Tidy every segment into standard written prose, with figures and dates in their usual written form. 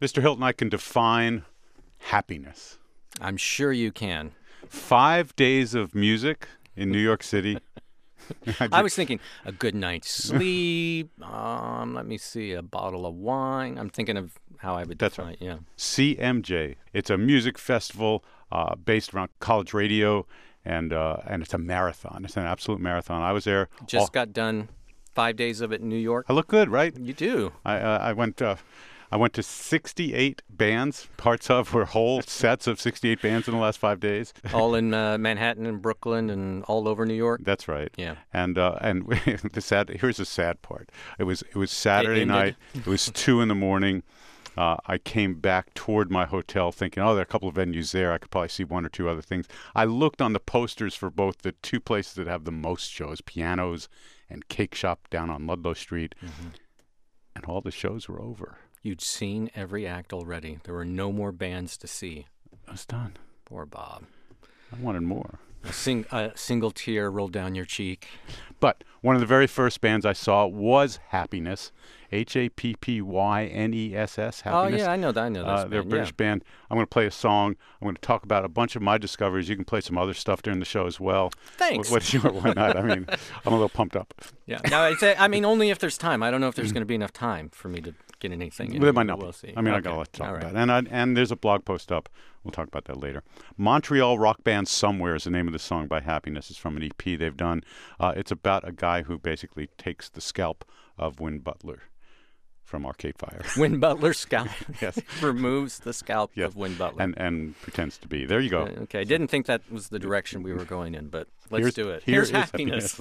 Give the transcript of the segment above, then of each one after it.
Mr. Hilton, I can define happiness. I'm sure you can. 5 days of music in New York City. I was thinking a good night's sleep. Let me see, a bottle of wine. I'm thinking of how I would define it. Yeah. CMJ. It's a music festival based around college radio, and it's a marathon. It's an absolute marathon. I was there. Just got done 5 days of it in New York. I look good, right? You do. I went to 68 bands. Parts of were whole sets of 68 bands in the last 5 days. All in Manhattan and Brooklyn and all over New York. That's right. Yeah. And here's the sad part. It was Saturday night. It was 2 a.m. I came back toward my hotel thinking, there are a couple of venues there. I could probably see one or two other things. I looked on the posters for both the two places that have the most shows, Pianos and Cake Shop down on Ludlow Street, and all the shows were over. You'd seen every act already. There were no more bands to see. I was done. Poor Bob. I wanted more. A single tear rolled down your cheek. But one of the very first bands I saw was Happiness, Happyness, Happiness. Oh, yeah, I know that. They're a British band. I'm going to play a song. I'm going to talk about a bunch of my discoveries. You can play some other stuff during the show as well. Thanks. Why not? I mean, I'm a little pumped up. Yeah. Now, only if there's time. I don't know if there's going to be enough time for me to get anything in. There might not We'll be. see. I mean, I got a lot to talk about. And there's a blog post up. We'll talk about that later. Montreal rock band Somewhere is the name of the song by Happiness. It's from an EP they've done. It's about a guy who basically takes the scalp of Win Butler from Arcade Fire. Win Butler's scalp. Yes. Removes the scalp of Win Butler. And pretends to be. There you go. Okay. I didn't think that was the direction we were going in, but let's do it. Here's Happiness.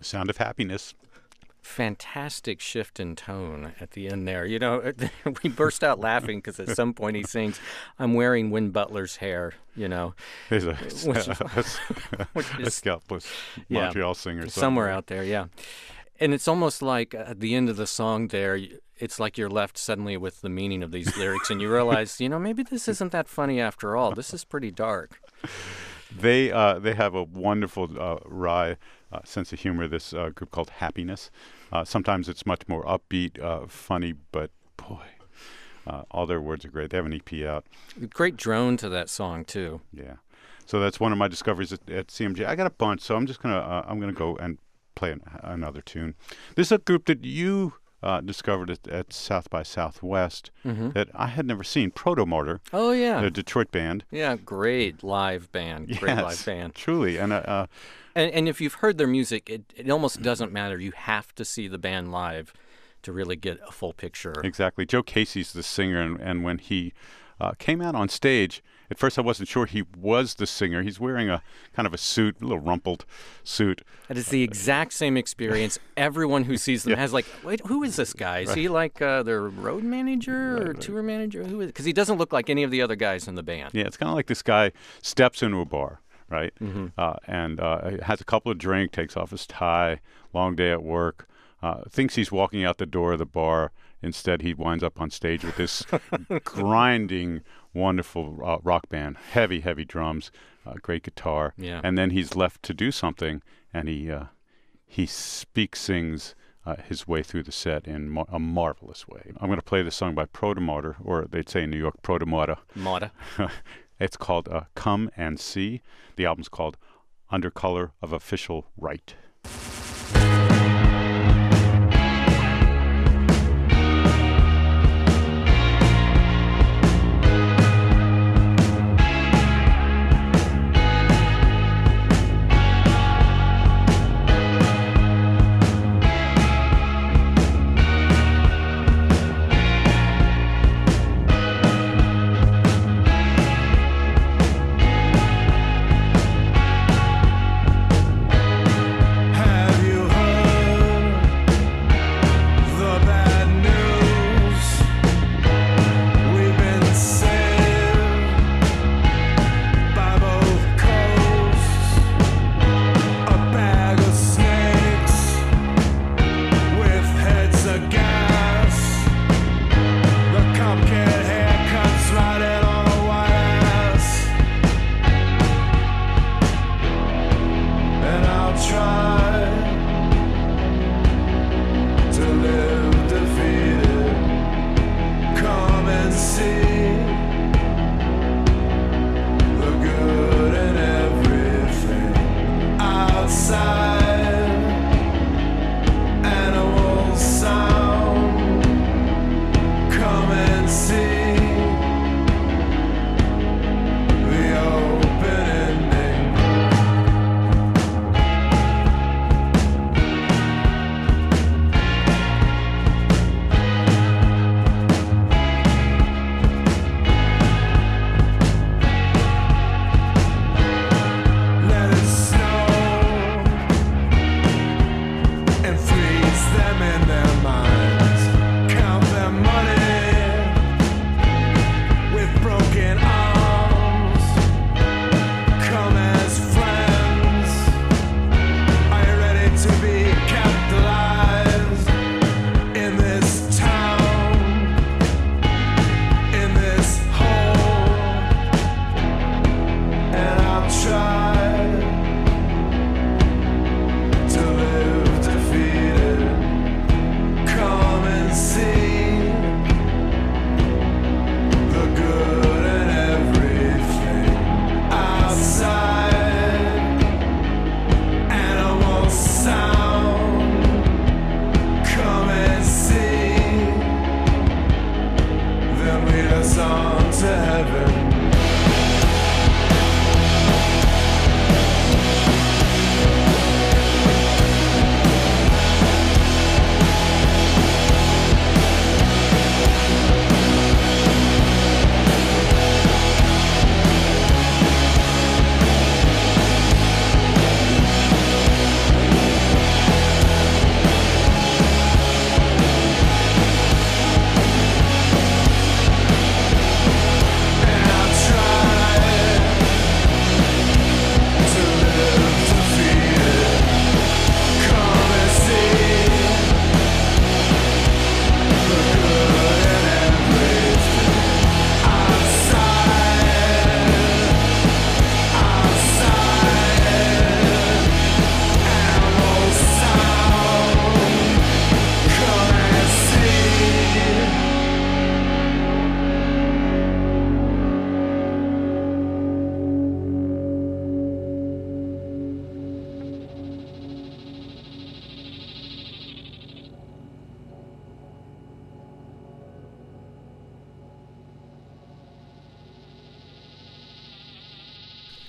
Sound of Happiness. Fantastic shift in tone at the end there. You know, we burst out laughing because at some point he sings, "I'm wearing Win Butler's hair," you know. There's a scalpless Montreal singer somewhere out there, yeah. And it's almost like at the end of the song there, it's like you're left suddenly with the meaning of these lyrics and you realize, you know, maybe this isn't that funny after all. This is pretty dark. They have a wonderful wry sense of humor, this group called Happiness. Sometimes it's much more upbeat, funny, but boy, all their words are great. They have an EP out. Great drone to that song too. Yeah, so that's one of my discoveries at CMJ. I got a bunch, so I'm just gonna go and play another tune. This is a group that you discovered at South by Southwest that I had never seen. Proto-Martyr. Oh yeah, a Detroit band. Yeah, great live band. Great live band. Truly, and if you've heard their music, it almost doesn't matter. You have to see the band live to really get a full picture. Exactly. Joe Casey's the singer, and when he came out on stage, at first I wasn't sure he was the singer. He's wearing a kind of a suit, a little rumpled suit. It is the exact same experience. Everyone who sees them has like, wait, who is this guy? Is he like their road manager or tour manager? Who is? Because he doesn't look like any of the other guys in the band. Yeah, it's kind of like this guy steps into a bar. Right, and has a couple of drinks, takes off his tie, long day at work, thinks he's walking out the door of the bar. Instead, he winds up on stage with this grinding, wonderful rock band, heavy drums, great guitar, and then he's left to do something, and he sings his way through the set in a marvelous way. I'm going to play this song by Proto-Martyr, or they'd say in New York, Proto-Martyr. It's called Come and See. The album's called Under Color of Official Right.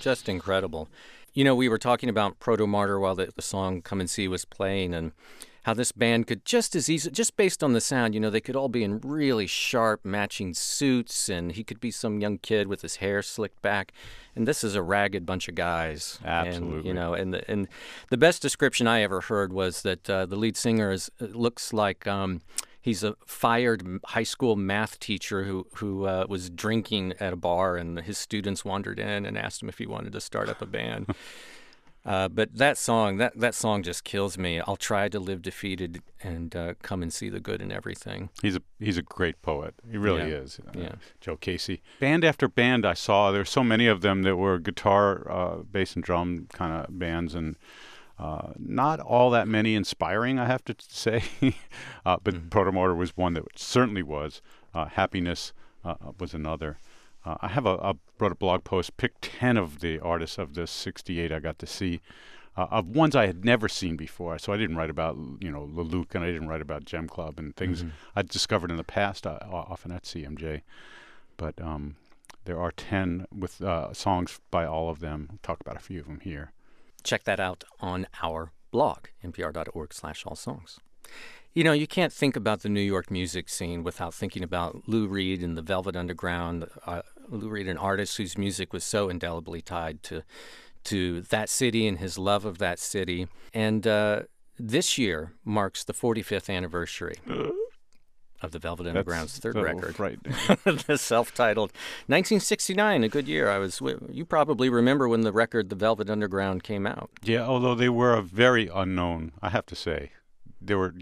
Just incredible. You know, we were talking about Proto Martyr while the song Come and See was playing, and how this band could just as easily, just based on the sound, you know, they could all be in really sharp matching suits, and he could be some young kid with his hair slicked back, and this is a ragged bunch of guys. Absolutely. And, you know, and the best description I ever heard was that the lead singer looks like he's a fired high school math teacher who was drinking at a bar, and his students wandered in and asked him if he wanted to start up a band. But that song just kills me. I'll try to live defeated and come and see the good in everything. He's a great poet. He really is. Yeah. Joe Casey. Band after band I saw, there were so many of them that were guitar, bass, and drum kind of bands, and not all that many inspiring, I have to say. But Proto Martyr was one that certainly was. Happiness was another. I wrote a blog post, picked 10 of the artists of this 68 I got to see, of ones I had never seen before. So I didn't write about, Leluc, and I didn't write about Gem Club and things I'd discovered in the past, often at CMJ. But there are 10 with songs by all of them. I'll talk about a few of them here. Check that out on our blog, npr.org/allsongs. You know, you can't think about the New York music scene without thinking about Lou Reed and the Velvet Underground. Lou Reed, an artist whose music was so indelibly tied to that city and his love of that city. And this year marks the 45th anniversary of the Velvet Underground's third record. Right. The self-titled 1969, a good year. You probably remember when the record The Velvet Underground came out. Yeah, although they were a very unknown, I have to say. There were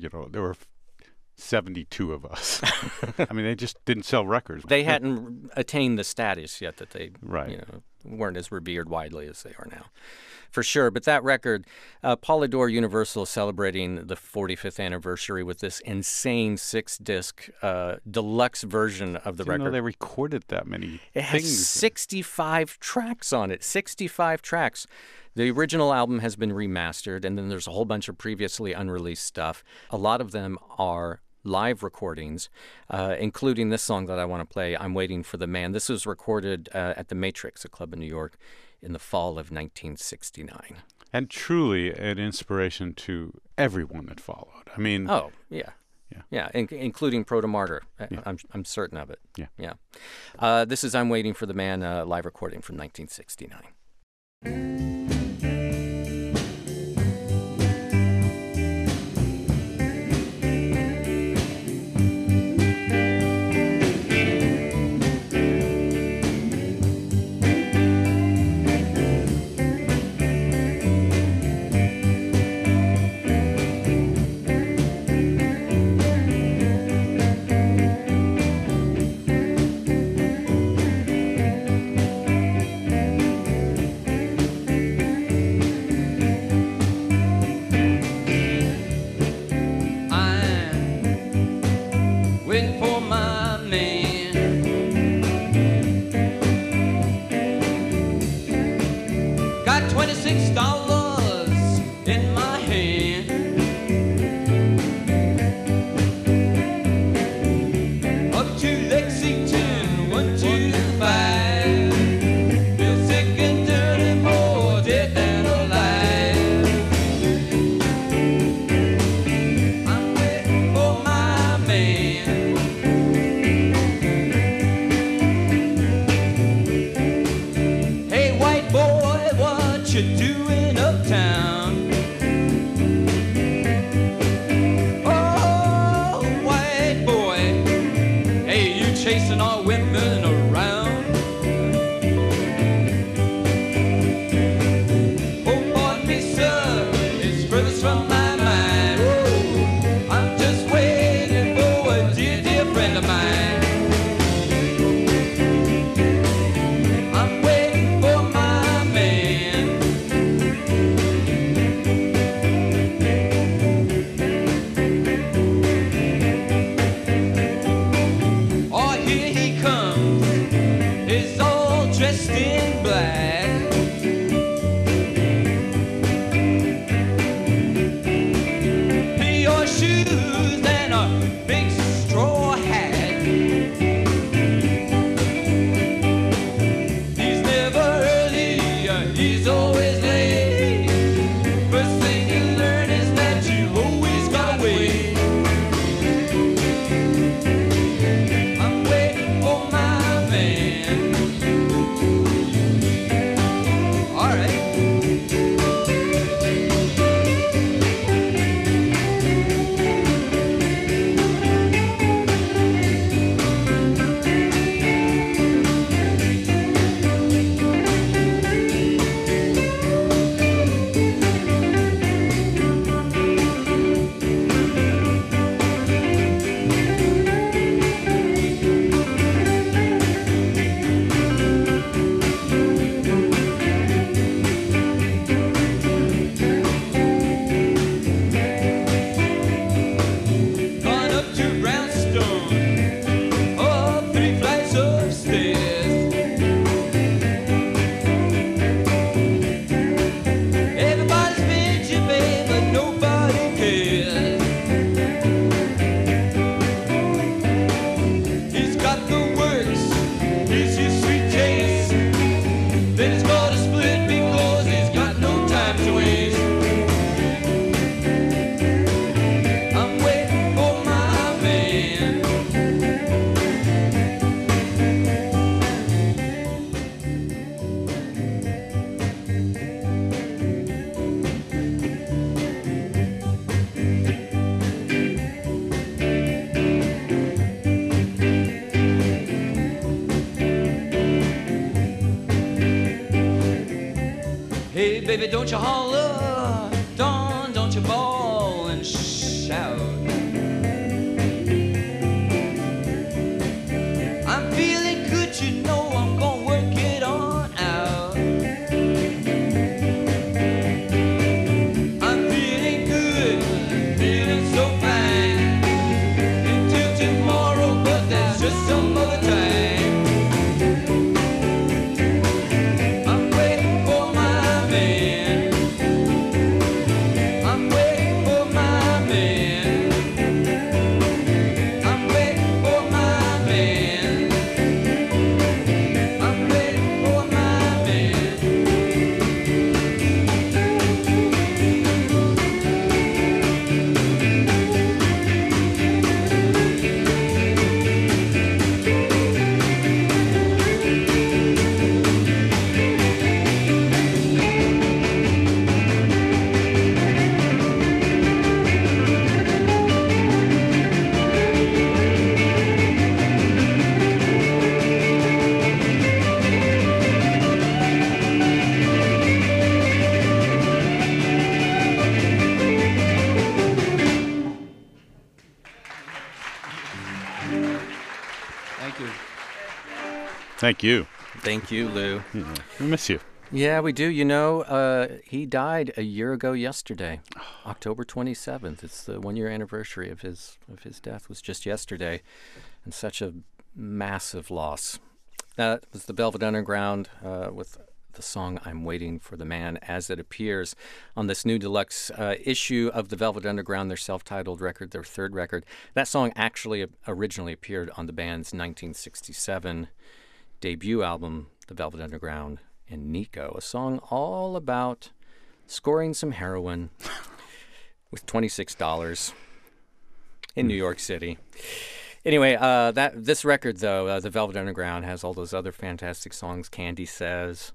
72 of us. I mean, they just didn't sell records. They hadn't attained the status yet that they right. Weren't as revered widely as they are now, for sure. But that record, Polydor Universal celebrating the 45th anniversary with this insane 6-disc deluxe version of the record. Didn't know they recorded that many It has 65 tracks on it, 65 tracks. The original album has been remastered, and then there's a whole bunch of previously unreleased stuff. A lot of them are live recordings, including this song that I want to play, I'm Waiting for the Man. This was recorded at the Matrix, a club in New York, in the fall of 1969. And truly an inspiration to everyone that followed. I mean... Oh, yeah. Yeah, including Proto Martyr. Yeah. I'm certain of it. Yeah. This is I'm Waiting for the Man, live recording from 1969. Hey, baby, don't you holler, don't you bawl and shout. I'm feeling good, you know I'm gonna work it on out. I'm feeling good, feeling so fine. Until tomorrow, but that's just some other time. I'm waiting for my man. I'm waiting for my man. I'm waiting for my man. I'm waiting for my man. Thank you. Thank you. Thank you, Lou. Yeah, we miss you. Yeah, we do. You know, he died a year ago yesterday, October 27th. It's the 1-year anniversary of his death. Was just yesterday, and such a massive loss. That was the Velvet Underground with the song "I'm Waiting for the Man" as it appears on this new deluxe issue of the Velvet Underground, their self-titled record, their third record. That song actually originally appeared on the band's 1967 debut album, The Velvet Underground and Nico, a song all about scoring some heroin with $26 in New York City. Anyway, this record, though, The Velvet Underground, has all those other fantastic songs. Candy Says,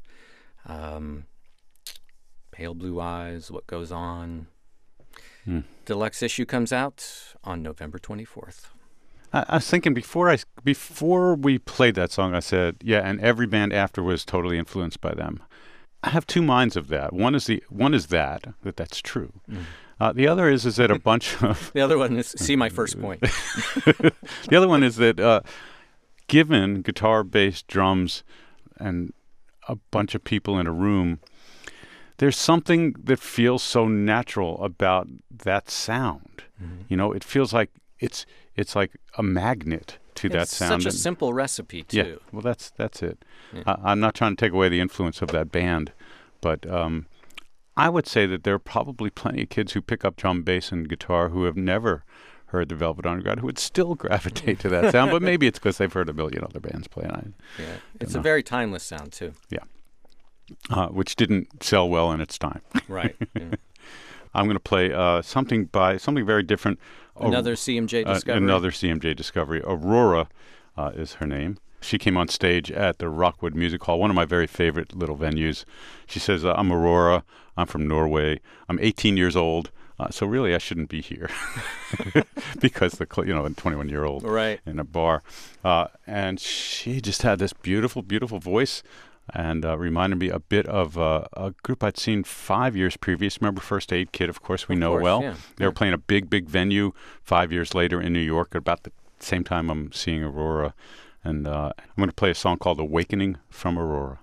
Pale Blue Eyes, What Goes On. Deluxe issue comes out on November 24th. I was thinking before we played that song, I said, yeah, and every band after was totally influenced by them. I have two minds of that. One is that's true. The other is that a bunch of the other one is see my first point. The other one is that given guitar, bass, drums, and a bunch of people in a room, there's something that feels so natural about that sound. You know, it feels like it's like a magnet to that sound. It's such a simple recipe too. Yeah, well, that's it. Yeah. I'm not trying to take away the influence of that band, but I would say that there are probably plenty of kids who pick up drum, bass, and guitar who have never heard the Velvet Underground who would still gravitate to that sound, but maybe it's because they've heard a million other bands play it. It's a very timeless sound too. Yeah, which didn't sell well in its time. Right. Yeah. I'm going to play something very different. Another CMJ discovery. Another CMJ discovery. Aurora is her name. She came on stage at the Rockwood Music Hall, one of my very favorite little venues. She says, I'm Aurora. I'm from Norway. I'm 18 years old. So really, I shouldn't be here because a 21-year-old right. in a bar. And she just had this beautiful, beautiful voice and reminded me a bit of a group I'd seen 5 years previous. Remember First Aid Kit, of course, we know well. Yeah. They were playing a big, big venue 5 years later in New York at about the same time I'm seeing Aurora. And I'm going to play a song called Awakening from Aurora.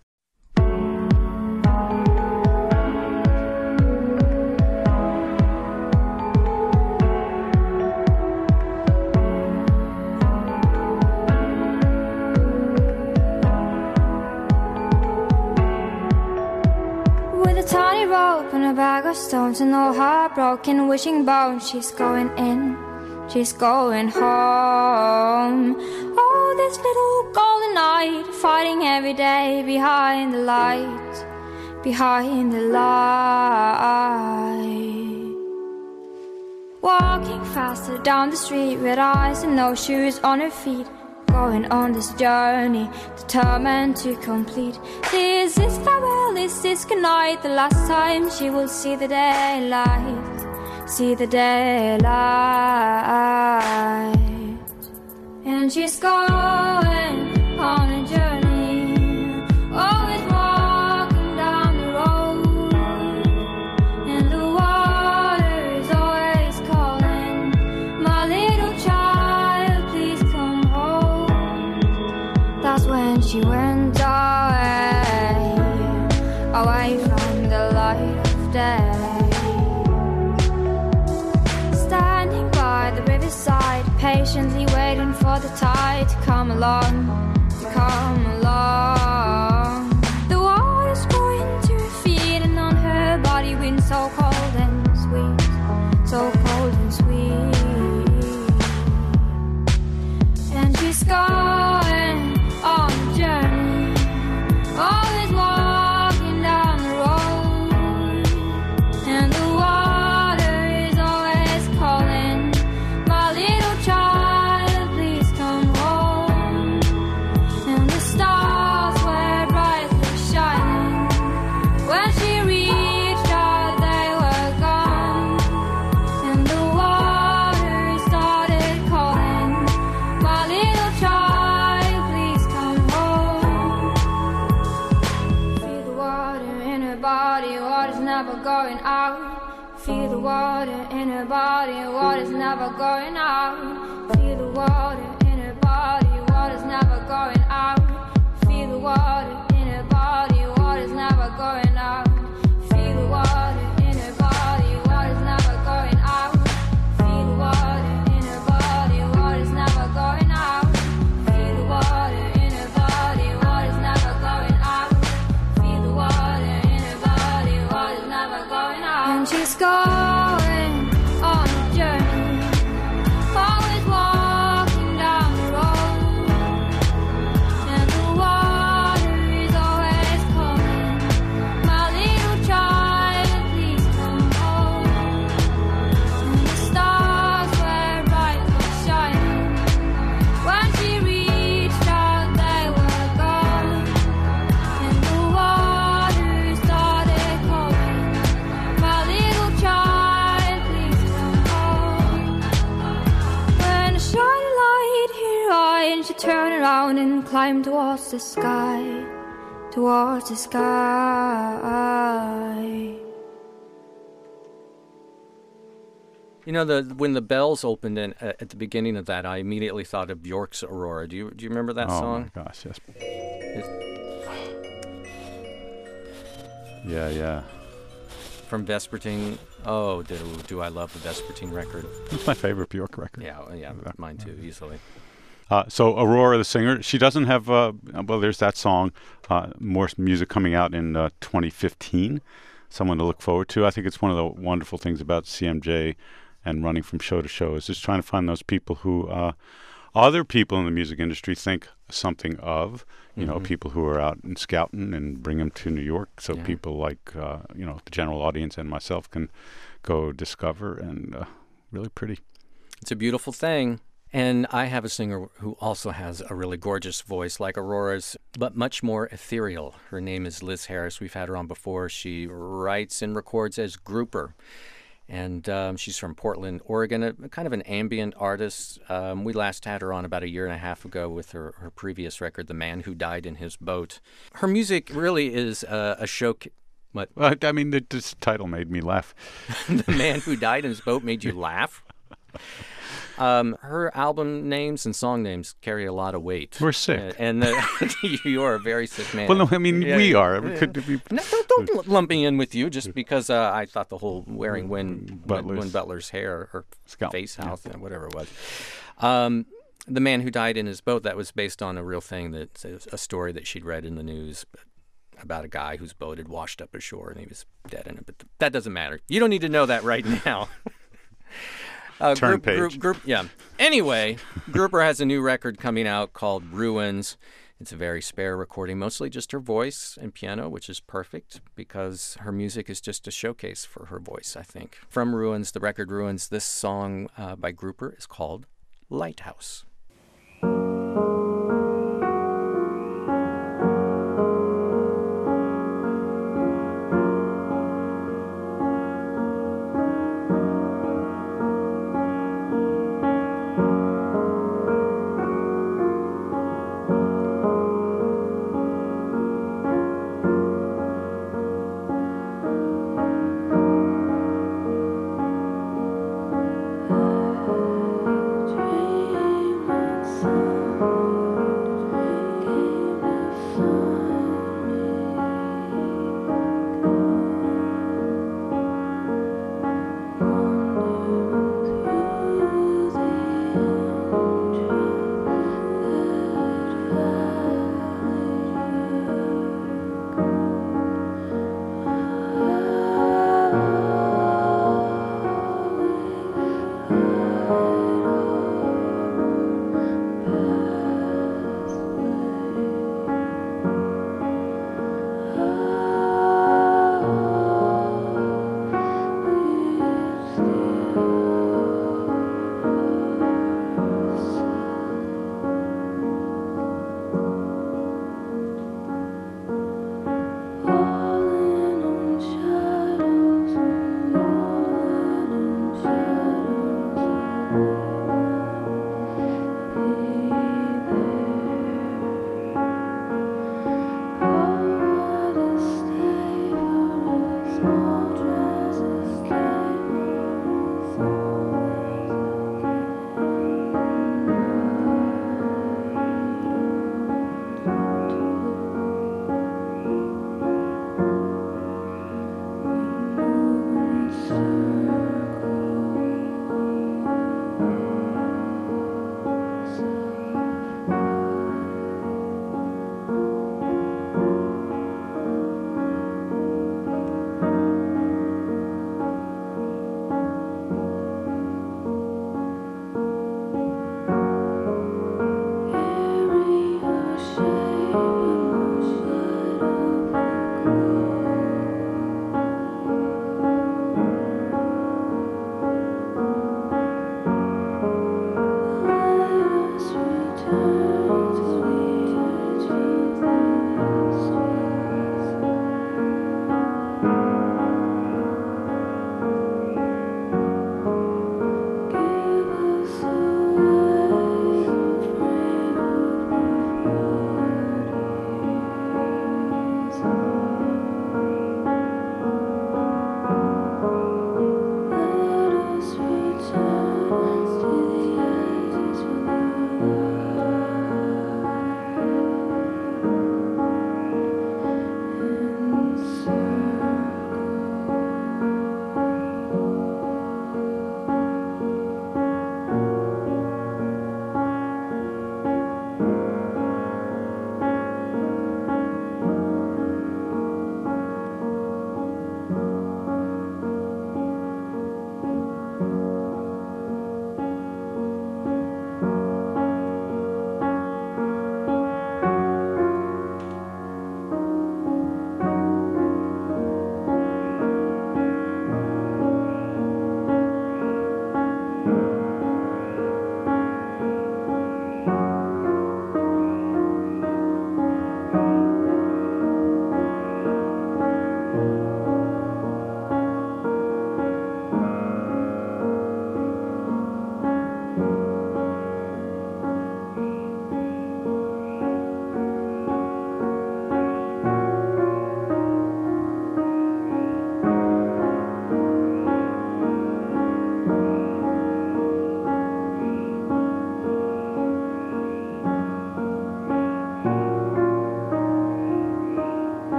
With a tiny rope and a bag of stones and all heartbroken, wishing bones, she's going in, she's going home. Oh, this little golden knight, fighting every day behind the light, behind the light. Walking faster down the street with eyes and no shoes on her feet, going on this journey, determined to complete. This is farewell, this is goodnight, the last time she will see the daylight, see the daylight. And she's going on a journey, always walking down the road. away, away from the light of day. Standing by the riverside, patiently waiting for the tide to come along, to come along. The water's going to her feet, and on her body wind so cold and sweet, so cold and sweet. And she's going on a journey, always walking down the road, and the water is always calling, my little child, please come home. And the stars were brightly shining, when she reached out they were gone, and the water started calling, my little child, please come home. Feel the water in her body, water's never going out. Feel the water in her body, water's never going out. Feel the water in her body, water's never going out. Feel the water in her body, water's never going out. Feel the water in her body, water's never going out. Feel the water in her body, water's never going out. Feel the water in her body, water's never going out. Feel the water in her body, water's never going out. And she's going on a journey, always walking down the road, and the water is always calling, my little child, please come home. And the stars were brightly shining, when she reached out they were gone, and the water started calling, my little child, please come home. When a shiny light hit her eye, and she turned around and climbed towards the sky, towards the sky. You know, when the bells opened in, at the beginning of that, I immediately thought of Bjork's Aurora. Do you remember that song? Oh my gosh, yes. It's Yeah. from Vespertine. Oh, do I love the Vespertine record? It's my favorite Bjork record. Yeah, mine too, easily. So Aurora, the singer, she doesn't have, well, there's that song, more music coming out in 2015, someone to look forward to. I think it's one of the wonderful things about CMJ and running from show to show is just trying to find those people who other people in the music industry think something of, you know, people who are out and scouting and bring them to New York so people like, you know, the general audience and myself can go discover, and really pretty. It's a beautiful thing. And I have a singer who also has a really gorgeous voice like Aurora's, but much more ethereal. Her name is Liz Harris. We've had her on before. She writes and records as Grouper. And she's from Portland, Oregon, kind of an ambient artist. We last had her on about a year and a half ago with her previous record, The Man Who Died in His Boat. Her music really is a show. What? Well, I mean, this title made me laugh. The Man Who Died in His Boat made you laugh? Her album names and song names carry a lot of weight. We're sick. And you're a very sick man. Well, no, I mean, we are. Could be... No, don't lump me in with you just because I thought the whole wearing Win Butler's hair or Scalp. face house, whatever it was. The Man Who Died in His Boat, that was based on a real thing, that's a story that she'd read in the news about a guy whose boat had washed up ashore and he was dead in it. But that doesn't matter. You don't need to know that right now. Turn page. Yeah. Anyway, Grouper has a new record coming out called Ruins. It's a very spare recording, mostly just her voice and piano, which is perfect because her music is just a showcase for her voice, I think. From Ruins, the record Ruins, this song by Grouper is called Lighthouse. Dream of sun.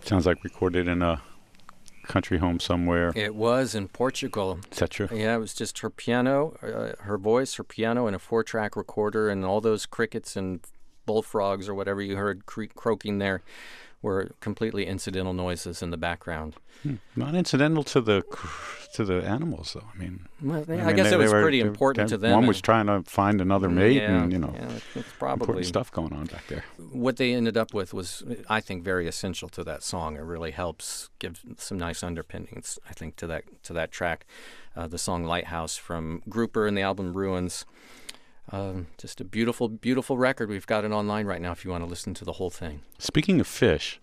Sounds like recorded in a country home somewhere. It was in Portugal. Is that true? Yeah, it was just her piano, her voice, her piano, and a 4-track recorder, and all those crickets and bullfrogs or whatever you heard croaking there were completely incidental noises in the background. Not incidental to the animals, though. I mean, well, I guess it was pretty important to them. One was trying to find another mate, and it's probably important stuff going on back there. What they ended up with was, I think, very essential to that song. It really helps give some nice underpinnings, I think, to that track. The song "Lighthouse" from Grouper and the album "Ruins." Just a beautiful, beautiful record. We've got it online right now if you want to listen to the whole thing. Speaking of fish.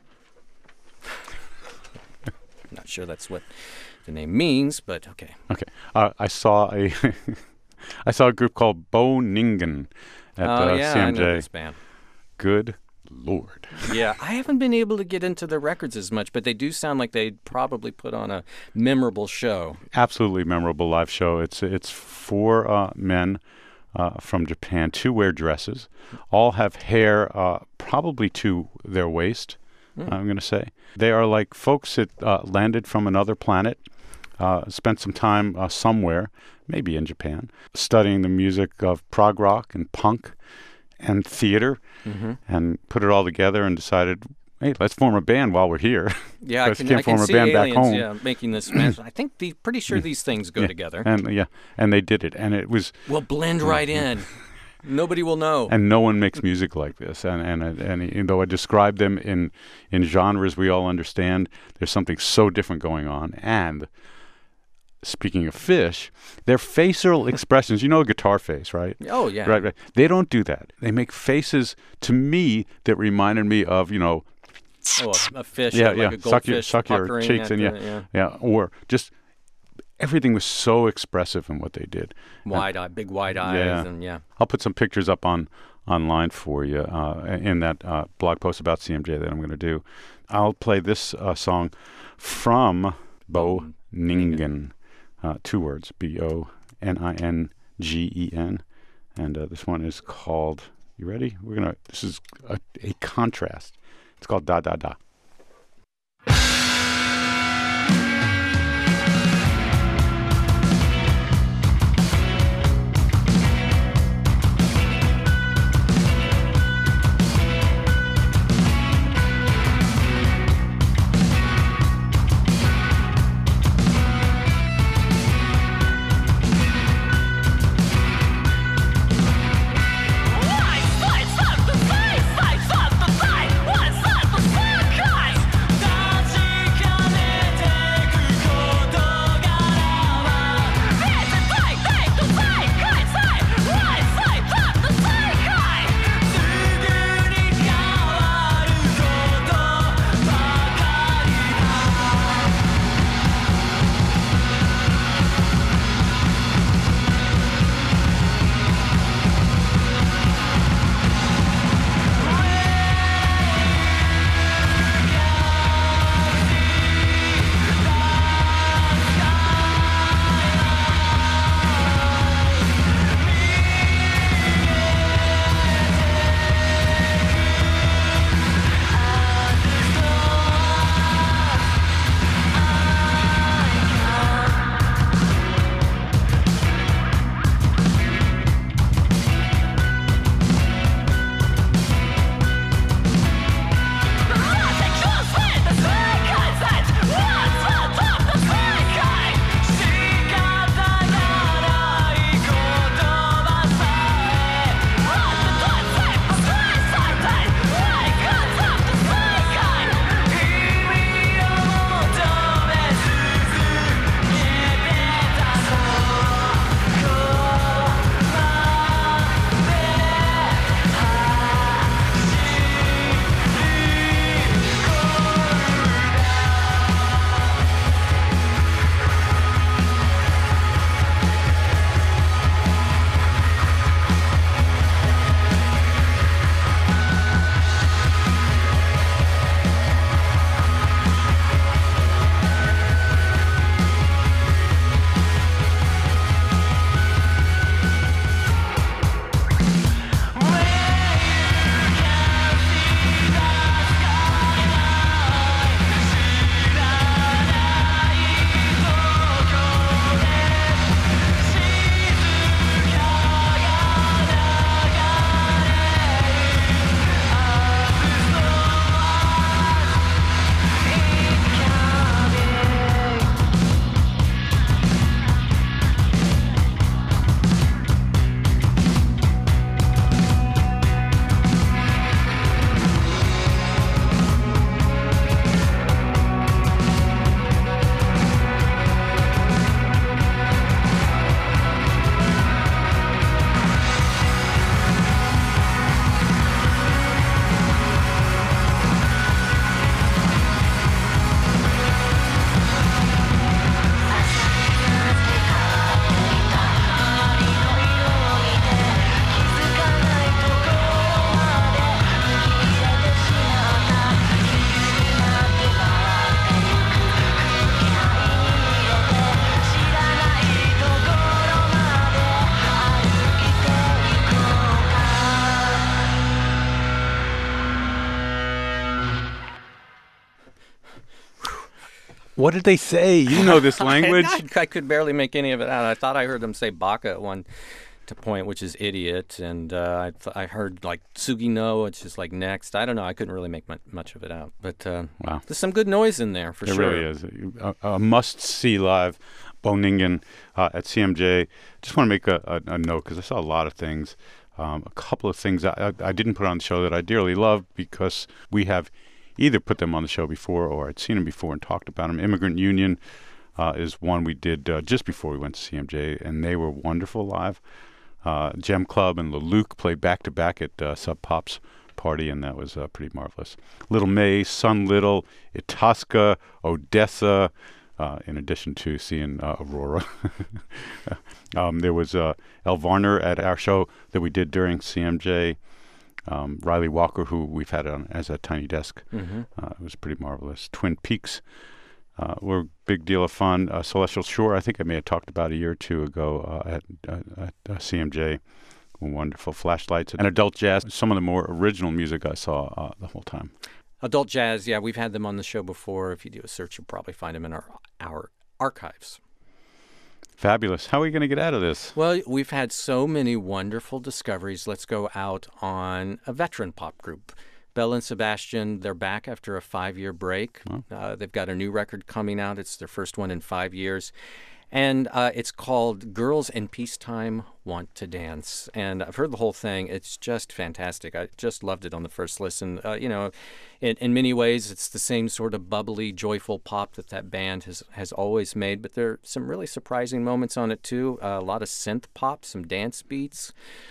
I'm not sure that's what the name means, but okay. Okay. I saw a group called Bo Ningen at CMJ. I know this band. Good Lord. Yeah, I haven't been able to get into their records as much, but they do sound like they'd probably put on a memorable show. Absolutely memorable live show. It's 4 men from Japan. 2 wear dresses. All have hair probably to their waist, I'm going to say. They are like folks that landed from another planet, spent some time somewhere, maybe in Japan, studying the music of prog rock and punk and theater, and put it all together and decided, hey, let's form a band while we're here. Yeah, I can see aliens making this match. I think pretty sure these things go together. And they did it, and it was... We'll blend right in. Nobody will know. And no one makes music like this. And though I describe them in genres we all understand, there's something so different going on. And speaking of fish, their facial expressions, you know a guitar face, right? Oh, yeah. Right. They don't do that. They make faces, to me, that reminded me of, a fish, yeah, like a goldfish suck your cheeks, and or just everything was so expressive in what they did. Big wide eyes, and I'll put some pictures up online for you in that blog post about CMJ that I'm going to do. I'll play this song from Bo Ningen, 2 words, Boningen, and this one is called. You ready? This is a contrast. It's called Da Da Da. Fight, fight, fight, fight, fight, fight, fight. One, fight, What did they say? You know this language. I could barely make any of it out. I thought I heard them say baka at one point, which is idiot, and I heard like Sugino, which is like next. I don't know. I couldn't really make much of it out, but Wow. There's some good noise in there for It sure. really is. A must-see live, Boningen at CMJ. Just want to make a note because I saw a lot of things. A couple of things I didn't put on the show that I dearly love because we have either put them on the show before or I'd seen them before and talked about them. Immigrant Union is one we did just before we went to CMJ, and they were wonderful live. Gem Club and LeLuc played back-to-back at Sub Pop's party, and that was pretty marvelous. Little May, Sun Little, Itasca, Odessa, in addition to seeing Aurora. There was El Varner at our show that we did during CMJ. Riley Walker, who we've had on as a Tiny Desk. It was pretty marvelous. Twin Peaks were a big deal of fun. Celestial Shore, I think I may have talked about a year or two ago at CMJ. Wonderful. Flashlights and adult jazz. Some of the more original music I saw the whole time. Adult jazz, yeah, we've had them on the show before. If you do a search, you'll probably find them in our archives. Fabulous. How are we going to get out of this? Well, we've had so many wonderful discoveries. Let's go out on a veteran pop group. Belle and Sebastian, they're back after a 5-year break. They've got a new record coming out. It's their first one in 5 years. And it's called Girls in Peacetime Want to Dance. And I've heard the whole thing. It's just fantastic. I just loved it on the first listen. In many ways, it's the same sort of bubbly, joyful pop that band has always made. But there are some really surprising moments on it, too. A lot of synth pop, some dance beats,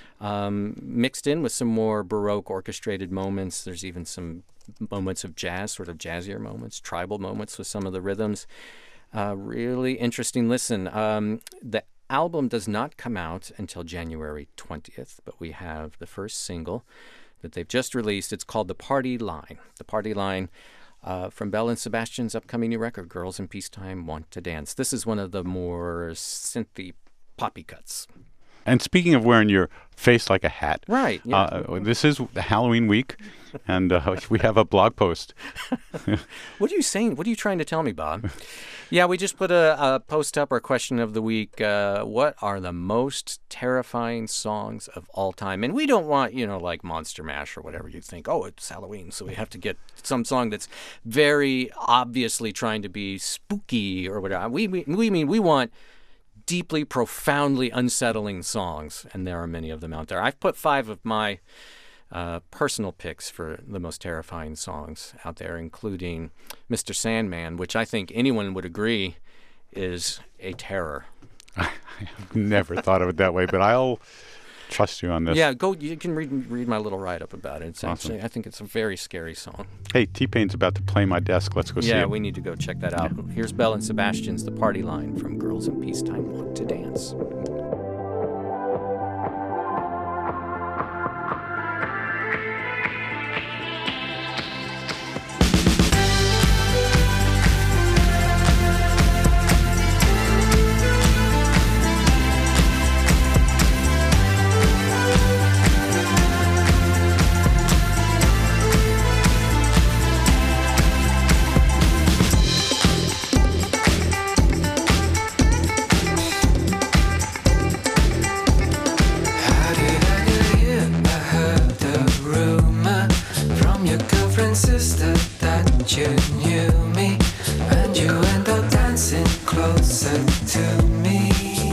mixed in with some more Baroque orchestrated moments. There's even some moments of jazz, sort of jazzier moments, tribal moments with some of the rhythms. Really interesting listen. The album does not come out until January 20th, but we have the first single that they've just released. It's called The Party Line. The Party Line from Belle and Sebastian's upcoming new record, Girls in Peacetime Want to Dance. This is one of the more synthy poppy cuts. And speaking of wearing your face like a hat, right? Yeah. This is the Halloween week, and we have a blog post. What are you saying? What are you trying to tell me, Bob? Yeah, we just put a post up, our question of the week. What are the most terrifying songs of all time? And we don't want, like Monster Mash or whatever you think. Oh, it's Halloween, so we have to get some song that's very obviously trying to be spooky or whatever. We mean we want deeply, profoundly unsettling songs, and there are many of them out there. I've put 5 of my personal picks for the most terrifying songs out there, including Mr. Sandman, which I think anyone would agree is a terror. I've never thought of it that way, but I'll trust you on this. Yeah, you can read my little write-up about it. It's Awesome. actually, I think it's a very scary song. Hey, T-Pain's about to play my desk. Let's go see Yeah, him. we need to go check that out. Here's Belle and Sebastian's The Party Line from Girls in Peacetime Want to Dance. You knew me, and you end up dancing closer to me.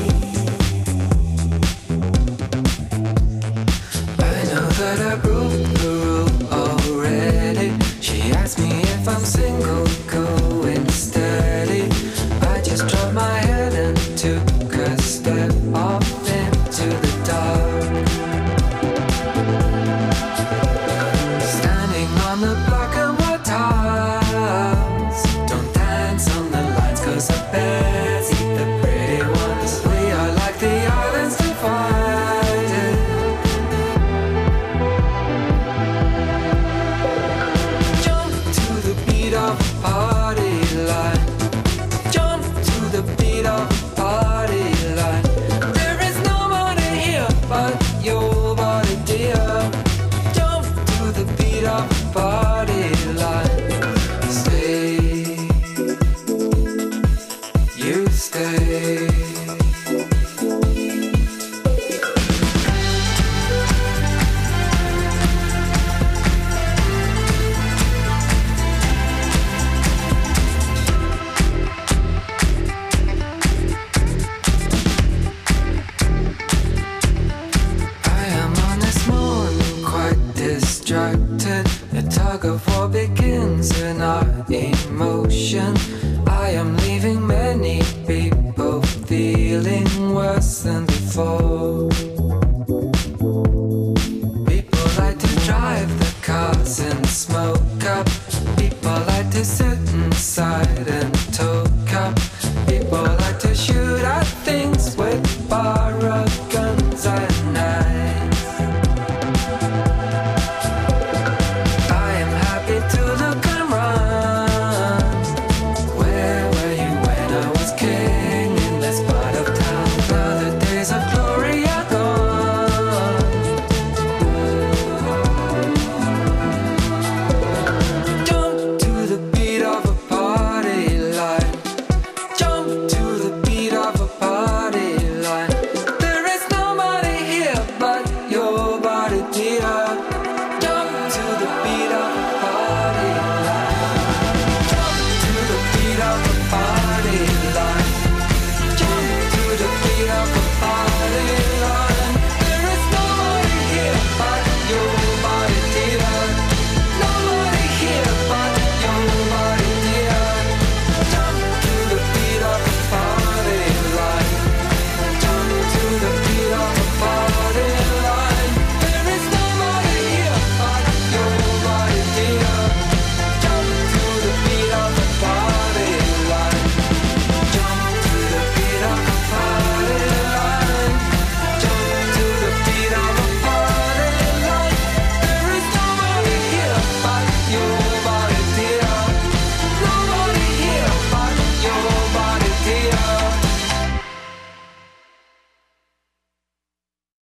I know that I broke the rule already. She asked me if I'm single, going steady. I just dropped my head and took a step off into the dark. Standing on the black and white tiles, don't dance on the lines 'cause the bears eat the pretty ones. We are like the islands divided. Jump to the beat of a party. ocean.